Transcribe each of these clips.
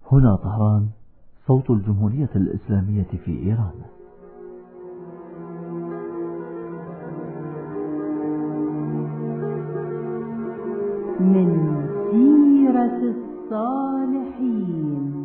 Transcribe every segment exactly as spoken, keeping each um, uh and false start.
هنا طهران، صوت الجمهورية الإسلامية في إيران. من سيرة الصالحين.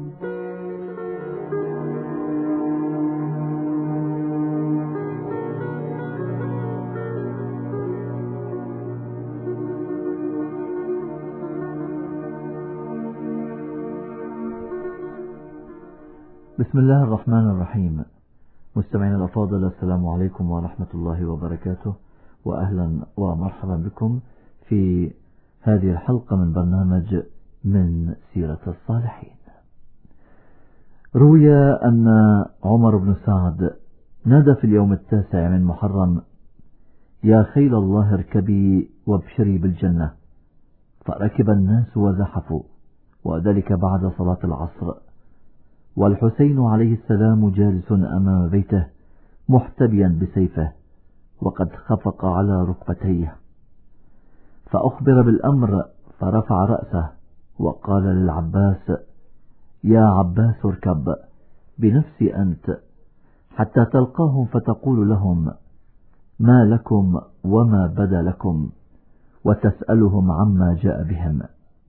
بسم الله الرحمن الرحيم. مستمعينا الأفاضل، السلام عليكم ورحمة الله وبركاته، وأهلا ومرحبا بكم في هذه الحلقة من برنامج من سيرة الصالحين. روي أن عمر بن سعد نادى في اليوم التاسع من محرم: يا خيل الله اركبي وابشري بالجنة، فركب الناس وزحفوا، وذلك بعد صلاة العصر، والحسين عليه السلام جالس أمام بيته محتبيا بسيفه وقد خفق على ركبتيه، فأخبر بالأمر فرفع رأسه وقال للعباس: يا عباس اركب بنفسي أنت حتى تلقاهم فتقول لهم: ما لكم وما بدا لكم، وتسألهم عما جاء بهم.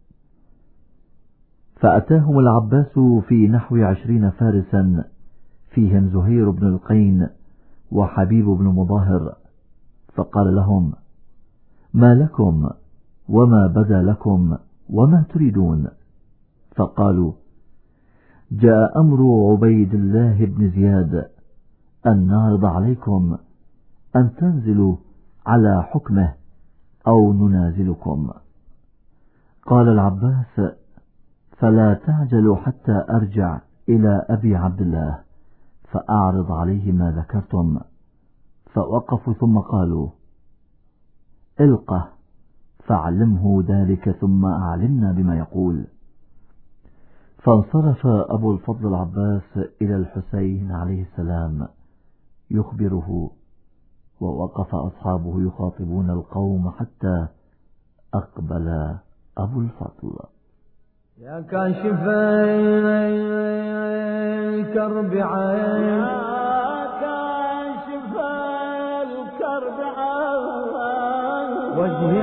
فأتاهم العباس في نحو عشرين فارسا، فيهم زهير بن القين وحبيب بن مظاهر، فقال لهم: ما لكم وما بدا لكم وما تريدون؟ فقالوا: جاء أمر عبيد الله بن زياد أن نعرض عليكم أن تنزلوا على حكمه أو ننازلكم. قال العباس: فلا تعجلوا حتى أرجع إلى أبي عبد الله فأعرض عليه ما ذكرتم. فوقفوا ثم قالوا: القه فاعلمه ذلك ثم أعلمنا بما يقول. فانصرف أبو الفضل العباس إلى الحسين عليه السلام يخبره، ووقف أصحابه يخاطبون القوم حتى أقبل أبو الفضل: يا كاشف الكرب عين، يا كاشف الكرب عين، وجه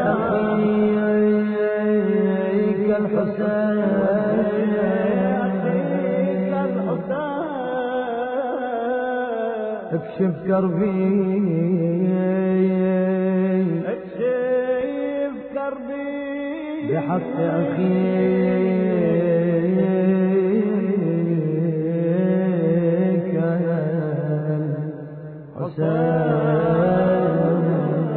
أخيك الحسين، أخيك الحسين، اكشف كربي، اكشف كربي بحق أخيك يا حسين.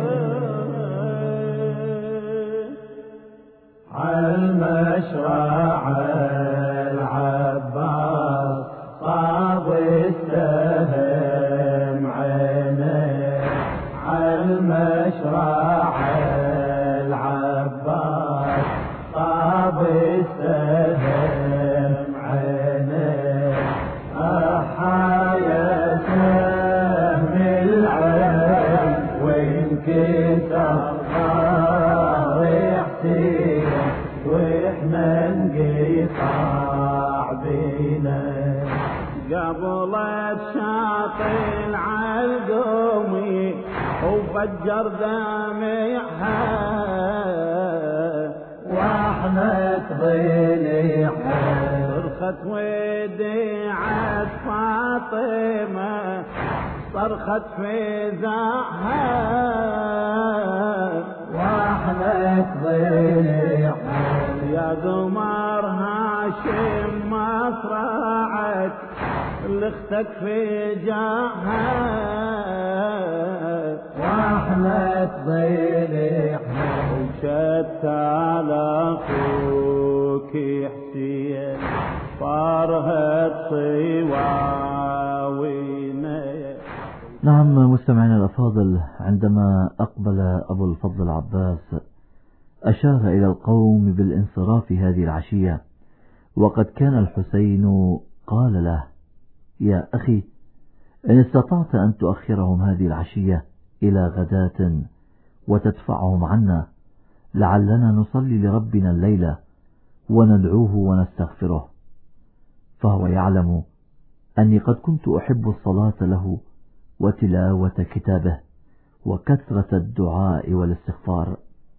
على المشرع العباس صاب السهم عينه، على المشرع العباس صاب السهم عينه، أحايا سهم العين وانكسر ضارحتي واحنا انقطاع بينا، قبلت شاطئ العلقومي وفجر دمعها واحنا تضيليها، صرخت وديعت فاطمة صرخت فزاعها واحنا تضيليها، يا قمر هاشم مصرعك لاختك فجاعها واحنا تضيليها، وشت على اخوك حسين فرهد صواوينا. نعم مستمعينا الأفاضل، عندما أقبل أبو الفضل العباس أشار إلى القوم بالانصراف هذه العشية، وقد كان الحسين قال له: يا أخي، إن استطعت أن تؤخرهم هذه العشية إلى غداة وتدفعهم عنا، لعلنا نصلي لربنا الليلة وندعوه ونستغفره. فهو يعلم أني قد كنت أحب الصلاة له وتلاوة كتابه وكثرة الدعاء والاستغفار.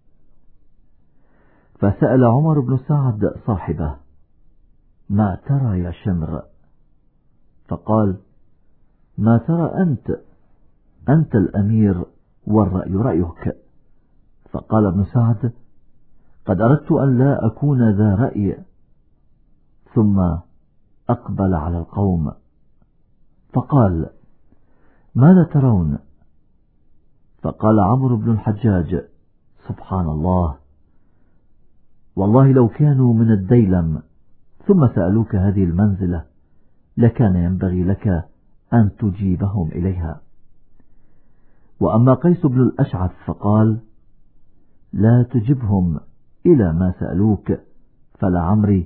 فسأل عمر بن سعد صاحبه: ما ترى يا شمر؟ فقال: ما ترى أنت؟ أنت الأمير والرأي رأيك. فقال ابن سعد: قد أردت أن لا أكون ذا رأي. ثم أقبل على القوم فقال: ماذا ترون؟ فقال عمرو بن الحجاج: سبحان الله، والله لو كانوا من الديلم ثم سألوك هذه المنزلة لكان ينبغي لك أن تجيبهم إليها. وأما قيس بن الأشعث فقال: لا تجبهم إلى ما سألوك، فلعمري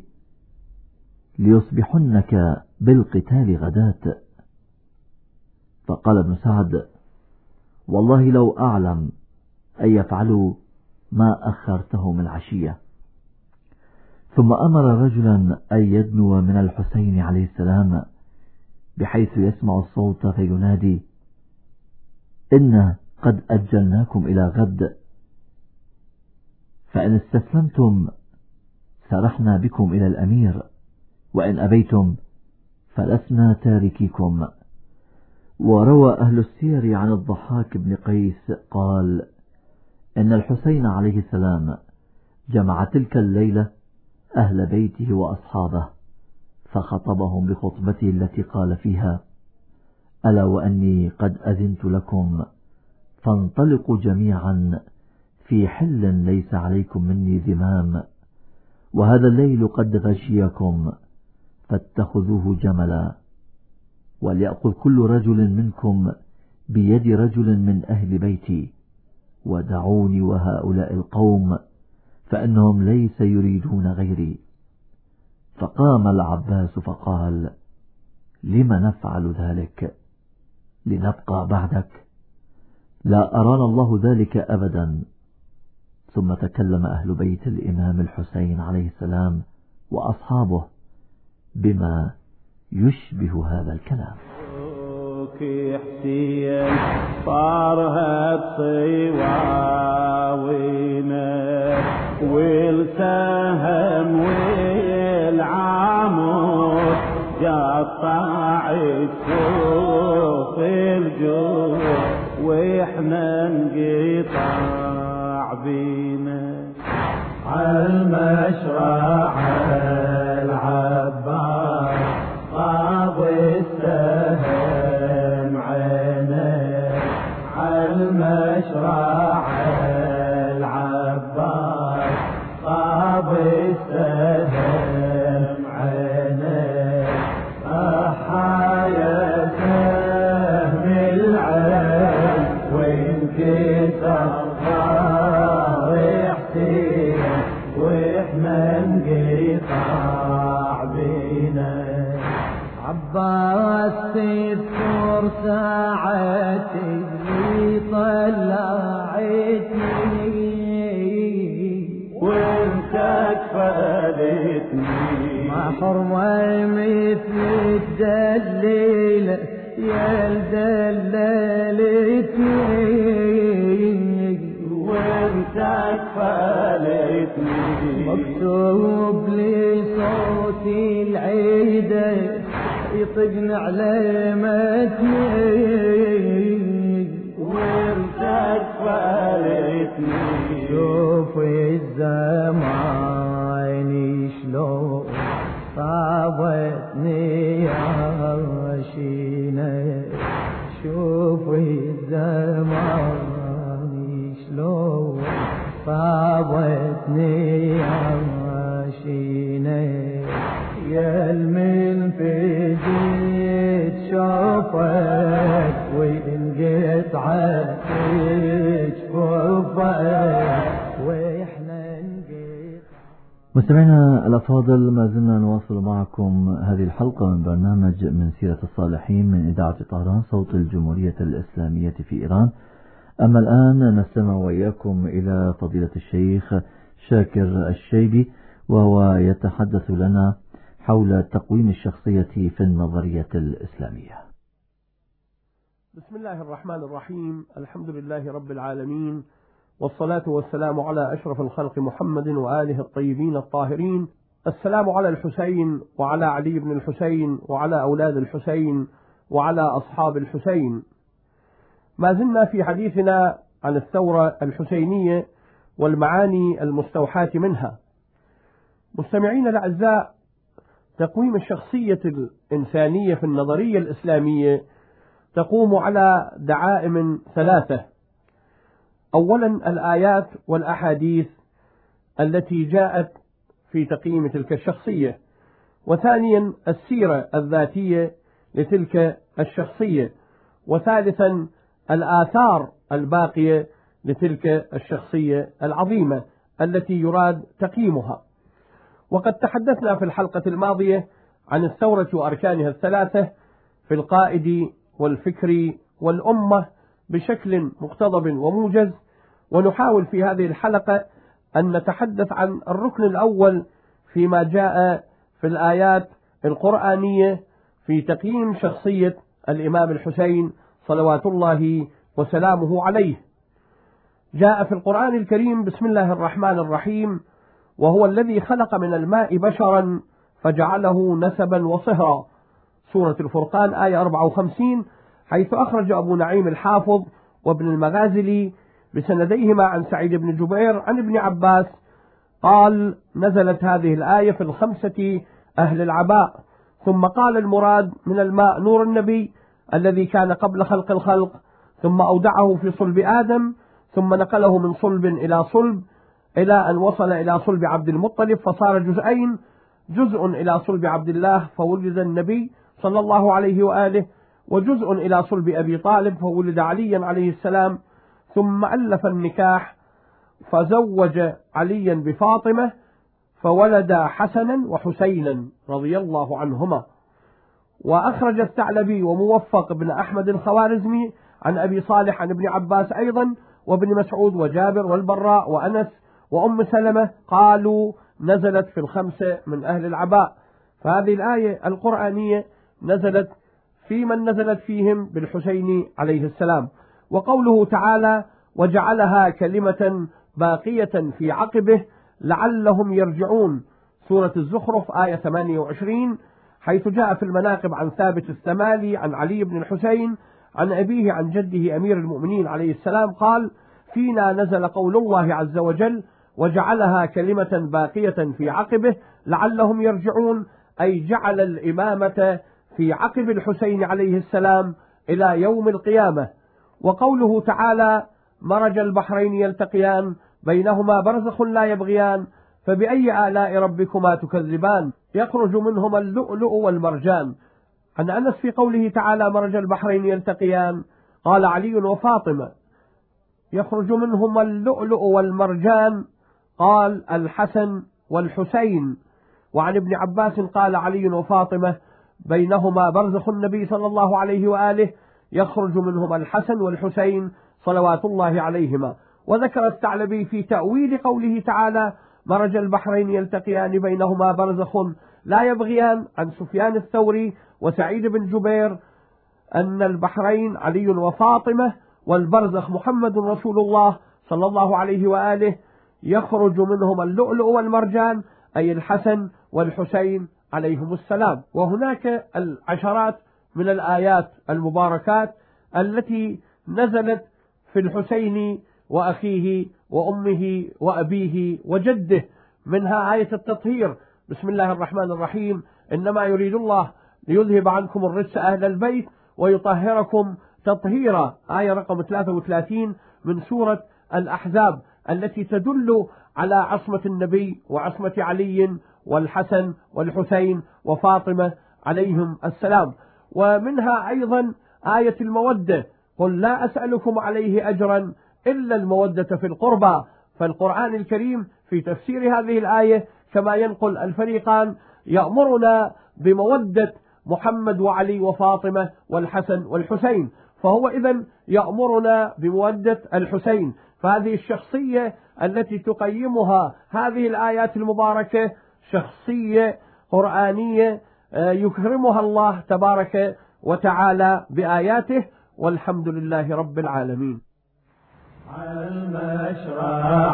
ليصبحنك بالقتال غداة. فقال ابن سعد: والله لو أعلم أن يفعلوا ما أخرتهم العشية. ثم أمر رجلا أن يدنو من الحسين عليه السلام بحيث يسمع الصوت فينادي: إن قد أجلناكم إلى غد، فإن استسلمتم سرحنا بكم إلى الأمير، وإن أبيتم فلسنا تاركيكم. وروى أهل السير عن الضحاك بن قيس قال: إن الحسين عليه السلام جمع تلك الليلة أهل بيته وأصحابه فخطبهم بخطبته التي قال فيها: ألا وأني قد أذنت لكم فانطلقوا جميعا في حل ليس عليكم مني ذمام، وهذا الليل قد غشيكم فاتخذوه جملا، وليأخذ كل رجل منكم بيد رجل من أهل بيتي، ودعوني وهؤلاء القوم فإنهم ليس يريدون غيري. فقام العباس فقال: لم نفعل ذلك؟ لنبقى بعدك؟ لا أرانا الله ذلك أبدا. ثم تكلم أهل بيت الإمام الحسين عليه السلام وأصحابه بما يشبه هذا الكلام. حسين صارها بصواوينا والسهم والعمود قطع فوق الجو واحنا نقطع بينا عالمشرع العباس طاب السهم عينه عالمشرع العباس طاب السهم عينه صحى يا سهم العين وين كسر ضارحتي واحنا نقطع بينا عباس تذكر ساعتي اللي طلعتني وانت كفلتني ما حرمة مثل الدليلة يا الدلالتني وانت كفلتني مكتوب لي صوتي العيدة يطقن على متني وانت كفلتني شوف الزمان شلون صابتني يا شينا شوف الزمان شلون صابتني يا شينا يا المن في جيت شوفك وإن قطعت جفوفك وإحنا نقطع. مستمعينا الأفاضل، ما زلنا نواصل معكم هذه الحلقة من برنامج من سيرة الصالحين من إذاعة طهران صوت الجمهورية الإسلامية في إيران. أما الآن نستمع وإياكم إلى فضيلة الشيخ شاكر الشيبي وهو يتحدث لنا حول تقويم الشخصية في النظرية الإسلامية. بسم الله الرحمن الرحيم. الحمد لله رب العالمين، والصلاة والسلام على أشرف الخلق محمد وآله الطيبين الطاهرين. السلام على الحسين وعلى علي بن الحسين وعلى أولاد الحسين وعلى أصحاب الحسين. ما زلنا في حديثنا عن الثورة الحسينية والمعاني المستوحاة منها. مستمعين الأعزاء، تقويم الشخصية الإنسانية في النظرية الإسلامية تقوم على دعائم ثلاثة. أولا الآيات والأحاديث التي جاءت في تقييم تلك الشخصية، وثانيا السيرة الذاتية لتلك الشخصية، وثالثا الآثار الباقية لتلك الشخصية العظيمة التي يراد تقييمها. وقد تحدثنا في الحلقة الماضية عن الثورة وأركانها الثلاثة في القائد والفكر والأمة بشكل مقتضب وموجز، ونحاول في هذه الحلقة أن نتحدث عن الركن الأول فيما جاء في الآيات القرآنية في تقييم شخصية الإمام الحسين صلوات الله وسلامه عليه. جاء في القرآن الكريم: بسم الله الرحمن الرحيم: وهو الذي خلق من الماء بشرا فجعله نسبا وصهرا. سورة الفرقان آية أربعة وخمسين، حيث أخرج أبو نعيم الحافظ وابن المغازلي بسنديهما عن سعيد بن جبير عن ابن عباس قال: نزلت هذه الآية في الخمسة أهل العباء. ثم قال: المراد من الماء نور النبي الذي كان قبل خلق الخلق، ثم أودعه في صلب آدم، ثم نقله من صلب إلى صلب إلى أن وصل إلى صلب عبد المطلب فصار جزئين، جزء إلى صلب عبد الله فولد النبي صلى الله عليه وآله، وجزء إلى صلب أبي طالب فولد عليا عليه السلام، ثم ألف النكاح فزوج عليا بفاطمة فولد حسنا وحسينا رضي الله عنهما. وأخرج الثعلبي وموفق بن أحمد الخوارزمي عن أبي صالح عن ابن عباس أيضا وابن مسعود وجابر والبراء وأنس وأم سلمة قالوا: نزلت في الخمسة من أهل العباء. فهذه الآية القرآنية نزلت في من نزلت فيهم بالحسين عليه السلام. وقوله تعالى: وجعلها كلمة باقية في عقبه لعلهم يرجعون. سورة الزخرف آية ثمانية وعشرين، حيث جاء في المناقب عن ثابت الثمالي عن علي بن الحسين عن أبيه عن جده أمير المؤمنين عليه السلام قال: فينا نزل قول الله عز وجل: وجعلها كلمة باقية في عقبه لعلهم يرجعون، أي جعل الإمامة في عقب الحسين عليه السلام إلى يوم القيامة. وقوله تعالى: مرج البحرين يلتقيان بينهما برزخ لا يبغيان فبأي آلاء ربكما تكذبان يخرج منهما اللؤلؤ والمرجان. عن أنس في قوله تعالى: مرج البحرين يلتقيان قال علي وفاطمة: يخرج منهما اللؤلؤ والمرجان، قال الحسن والحسين. وعن ابن عباس قال علي وفاطمة: بينهما برزخ النبي صلى الله عليه وآله يخرج منهما الحسن والحسين صلوات الله عليهما. وذكر الثعلبي في تأويل قوله تعالى: مرج البحرين يلتقيان بينهما برزخ لا يبغيان عن سفيان الثوري وسعيد بن جبير أن البحرين علي وفاطمة والبرزخ محمد رسول الله صلى الله عليه وآله يخرج منهما اللؤلؤ والمرجان، أي الحسن والحسين عليهم السلام. وهناك العشرات من الآيات المباركات التي نزلت في الحسين وأخيه وأمه وأبيه وجده، منها آية التطهير: بسم الله الرحمن الرحيم: إنما يريد الله ليذهب عنكم الرجس أهل البيت ويطهركم تطهيرا. آية رقم ثلاثة وثلاثين من سورة الأحزاب، التي تدل على عصمة النبي وعصمة علي والحسن والحسين وفاطمة عليهم السلام. ومنها أيضا آية المودة: قل لا أسألكم عليه أجرا إلا المودة في القربى. فالقرآن الكريم في تفسير هذه الآية كما ينقل الفريقان يأمرنا بمودة محمد وعلي وفاطمة والحسن والحسين، فهو إذن يأمرنا بمودة الحسين. فهذه الشخصية التي تقيمها هذه الآيات المباركة شخصية قرآنية يكرمها الله تبارك وتعالى بآياته، والحمد لله رب العالمين. المشرع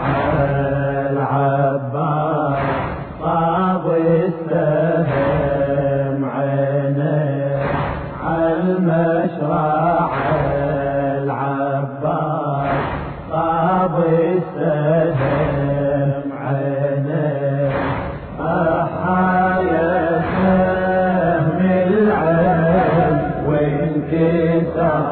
العباس صاب السهم عينه، المشرع العباس صاب السهم عينه، أحايا سهم العين وانكسر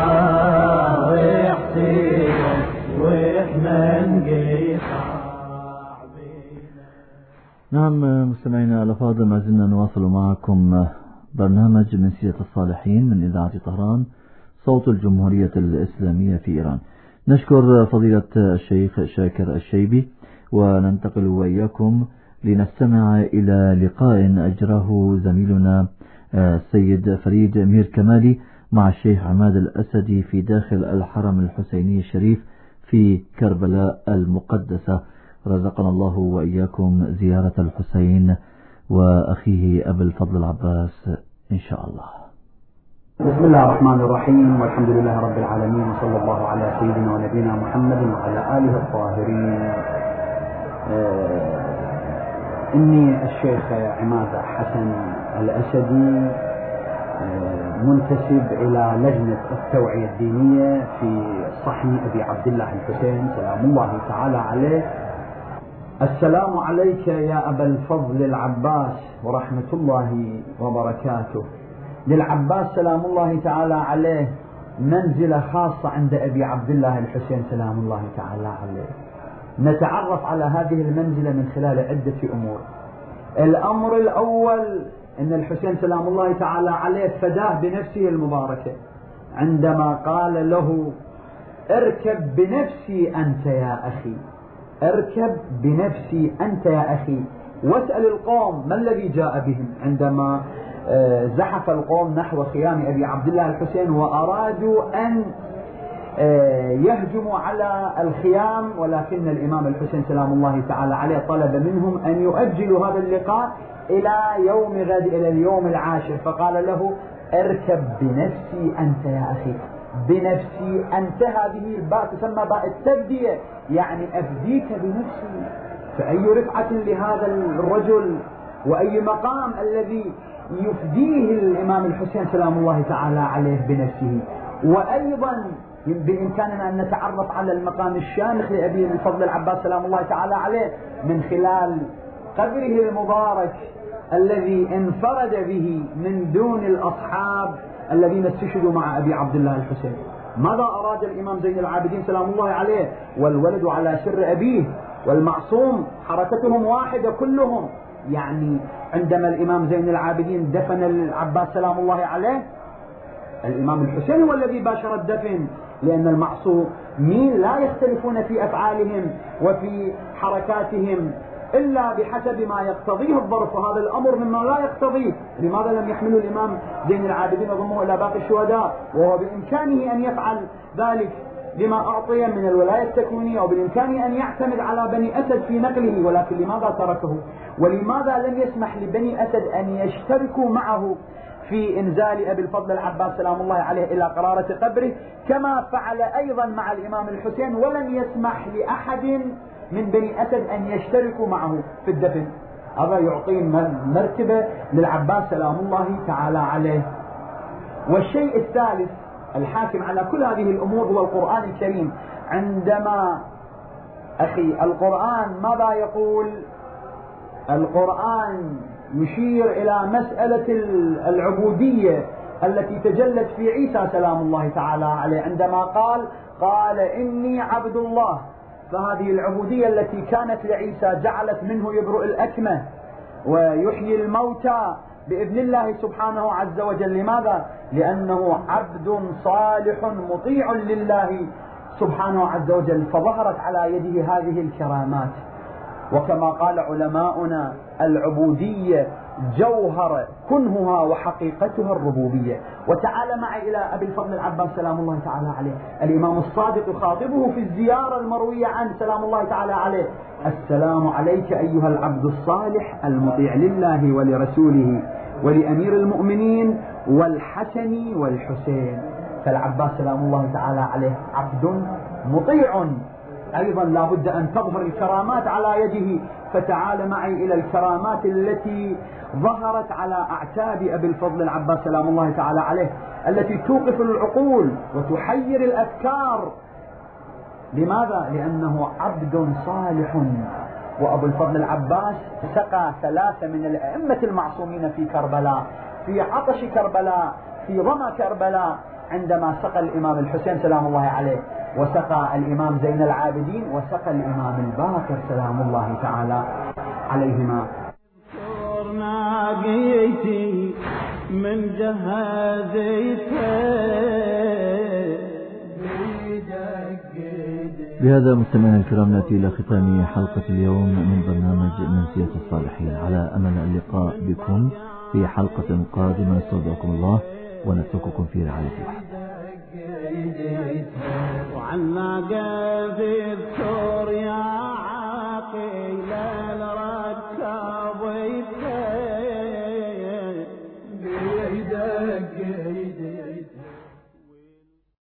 نعم مستمعينا الأفاضل، ما زلنا نواصل معكم برنامج من سيرة الصالحين من إذاعة طهران صوت الجمهورية الإسلامية في إيران. نشكر فضيلة الشيخ شاكر الشيبي، وننتقل وإياكم لنستمع إلى لقاء أجراه زميلنا السيد فريد مير كمالي مع الشيخ عماد الأسدي في داخل الحرم الحسيني الشريف في كربلاء المقدسة. رزقنا الله وإياكم زيارة الحسين وأخيه أبي الفضل العباس إن شاء الله. بسم الله الرحمن الرحيم، والحمد لله رب العالمين، وصلى الله على سيدنا ونبينا محمد وعلى آله الطاهرين. آه إني الشيخ عماد حسن الأسدي، آه منتسب إلى لجنة التوعية الدينية في صحن أبي عبد الله الحسين سلام الله تعالى عليه. السلام عليك يا أبا الفضل العباس ورحمة الله وبركاته. للعباس سلام الله تعالى عليه منزلة خاصة عند أبي عبد الله الحسين سلام الله تعالى عليه. نتعرف على هذه المنزلة من خلال عدة أمور. الأمر الأول أن الحسين سلام الله تعالى عليه فداه بنفسه المباركة عندما قال له اركب بنفسي أنت يا أخي، اركب بنفسي أنت يا أخي، واسأل القوم ما الذي جاء بهم. عندما زحف القوم نحو خيام أبي عبد الله الحسين وأرادوا أن يهجموا على الخيام، ولكن الإمام الحسين سلام الله تعالى عليه طلب منهم أن يؤجلوا هذا اللقاء إلى يوم غد، إلى اليوم العاشر، فقال له اركب بنفسي أنت يا أخي. بنفسي أنت هذه الباء تسمى باء التبدية، يعني أفديك بنفسي. فأي رفعة لهذا الرجل وأي مقام الذي يفديه الإمام الحسين سلام الله تعالى عليه بنفسه. وأيضا بإمكاننا أن نتعرف على المقام الشامخ لأبي الفضل العباس سلام الله تعالى عليه من خلال قبره المبارك الذي انفرد به من دون الأصحاب الذين استشهدوا مع أبي عبد الله الحسين. ماذا أراد الإمام زين العابدين سلام الله عليه؟ والولد على سر أبيه، والمعصوم حركتهم واحدة كلهم. يعني عندما الإمام زين العابدين دفن العباس سلام الله عليه، الإمام الحسين هو الذي باشر الدفن، لأن المعصومين لا يختلفون في أفعالهم وفي حركاتهم إلا بحسب ما يقتضيه الظرف، وهذا الأمر مما لا يقتضيه. لماذا لم يحملوا الإمام زين العابدين وضمه إلى باقي الشهداء وهو بإمكانه أن يفعل ذلك لما أعطي من الولاية التكوينية، وبالإمكانه أن يعتمد على بني أسد في نقله، ولكن لماذا تركه؟ ولماذا لم يسمح لبني أسد أن يشتركوا معه في إنزال أبي الفضل العباس سلام الله عليه إلى قرارة قبره، كما فعل أيضا مع الإمام الحسين، ولم يسمح لأحد من بني أسد أن يشتركوا معه في الدفن. هذا يعطي مرتبة للعباس سلام الله تعالى عليه. والشيء الثالث الحاكم على كل هذه الأمور هو القرآن الكريم. عندما أخي القرآن ماذا يقول؟ القرآن يشير إلى مسألة العبودية التي تجلت في عيسى سلام الله تعالى عليه عندما قال قال إني عبد الله. فهذه العبودية التي كانت لعيسى جعلت منه يبرئ الأكمة ويحيي الموتى بإذن الله سبحانه عز وجل. لماذا؟ لأنه عبد صالح مطيع لله سبحانه عز وجل، فظهرت على يده هذه الكرامات. وكما قال علماؤنا العبودية جوهر كنهها وحقيقتها الربوبية. وتعال معي إلى أبي الفضل العباس سلام الله تعالى عليه. الإمام الصادق يخاطبه في الزيارة المروية عنه سلام الله تعالى عليه، السلام عليك أيها العبد الصالح المطيع لله ولرسوله ولأمير المؤمنين والحسن والحسين. فالعباس سلام الله تعالى عليه عبد مطيع، أيضا لا بد أن تظهر الكرامات على يده. فتعال معي إلى الكرامات التي ظهرت على أعتاب أبي الفضل العباس سلام الله تعالى عليه، التي توقف العقول وتحير الأفكار. لماذا؟ لأنه عبد صالح. وأبو الفضل العباس سقى ثلاثة من الأئمة المعصومين في كربلاء، في عطش كربلاء، في ظما كربلاء، عندما سقى الإمام الحسين سلام الله عليه، وسقى الإمام زين العابدين، وسقى الإمام الباقر سلام الله تعالى عليهما. من بهذا مستمعينا الكرام نأتي إلى ختام حلقة اليوم من برنامج منسية الصالحين، على أمل اللقاء بكم في حلقة قادمة. نستودعكم الله ونترككم في رعاية الله.